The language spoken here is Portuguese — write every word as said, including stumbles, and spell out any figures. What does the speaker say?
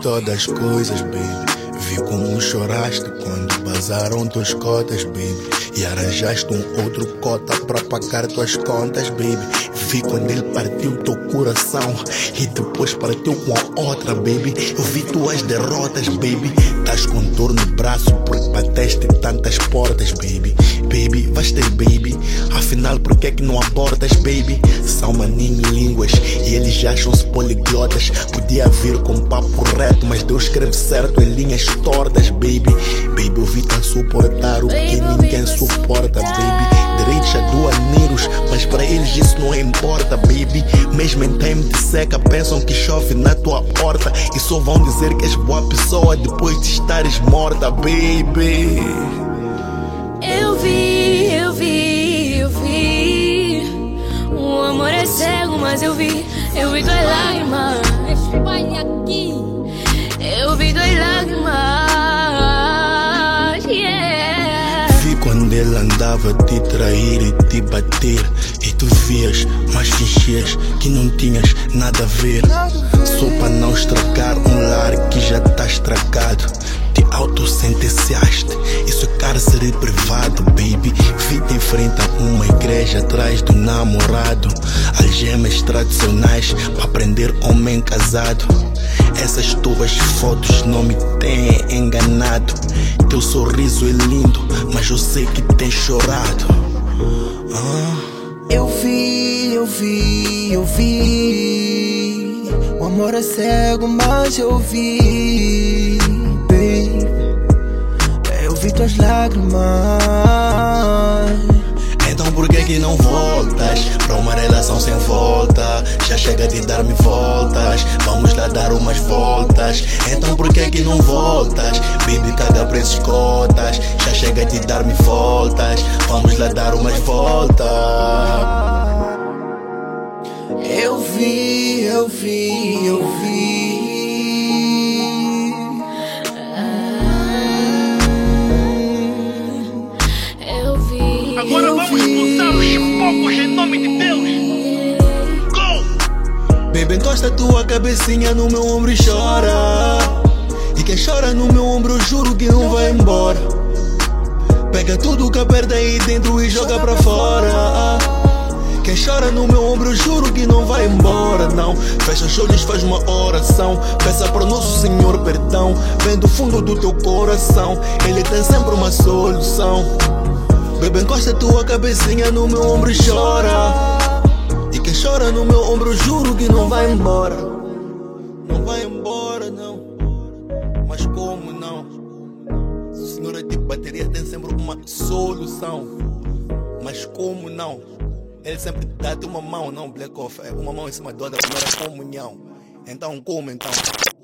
todas as coisas, baby. Vi como choraste quando bazaram tuas cotas, baby. E arranjaste um outro cota pra pagar tuas contas, baby. Vi quando ele partiu teu coração e depois partiu com a outra, baby. Eu vi tuas derrotas, baby. Tás com dor no braço porque bateste tantas portas, baby. Baby, vais ter baby. Afinal, por que é que não abortas, baby? São maninho línguas e eles acham-se poliglotas. Podia vir com papo reto, mas Deus escreve certo em linhas tortas, baby. Baby, eu vi tão suportar o que ninguém suporta, baby. Direitos aduaneiros, mas para eles isso não importa, baby. Mesmo em time de seca pensam que chove na tua porta e só vão dizer que és boa pessoa depois de estares morta, baby. Eu vi, eu vi, eu vi. O amor é cego, mas eu vi, eu vi tuas lágrimas. Espalha aqui. Eu vi tuas lágrimas, yeah. Vi quando ele andava a te trair e te bater, e tu vias, mas fingias que não tinhas nada a ver. Só para não estragar um lar que já tá estragado. Te autosentenciaste, isso é cárcere privado, baby. Vi-te em frente a uma igreja atrás do namorado. Algemas tradicionais para prender homem casado. Essas tuas fotos não me têm enganado. Teu sorriso é lindo, mas eu sei que tens chorado. ah. Eu vi, eu vi, eu vi. O amor é cego, mas eu vi, baby. Eu vi tuas lágrimas. Então por que que não voltas pra uma relação sem volta? Já chega de dar-me voltas, vamos lá dar umas voltas. Então por que que não voltas? Baby, caga pra esses cotas. Já chega de dar-me voltas, vamos lá dar umas voltas. Eu vi, eu vi, eu vi. Eu vi. Agora vamos expulsar os chipocos em nome de Deus. Go! Baby, encosta tua cabecinha no meu ombro e chora. E quem chora no meu ombro, eu juro que não vai embora. Pega tudo que aperta aí dentro e joga pra fora. Quem chora no meu ombro, eu juro que não vai embora, não. Fecha os olhos, faz uma oração. Peça pro nosso Senhor perdão. Vem do fundo do teu coração, Ele tem sempre uma solução. Bebê, encosta tua cabecinha no meu ombro e chora. E quem chora no meu ombro, eu juro que não vai embora. Não vai embora, não. Mas como não? O Senhor é tipo bateria, tem sempre uma solução. Mas como não? Ele sempre dá-te uma mão, não, Black Off. É uma mão em cima da outra, primeira comunhão. Então como então?